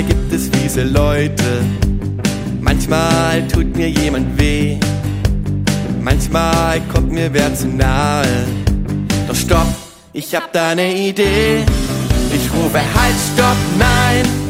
gibt es fiese Leute, manchmal tut mir jemand weh, manchmal kommt mir wer zu nahe. Doch stopp, ich hab da ne Idee. Ich rufe halt, stopp, nein.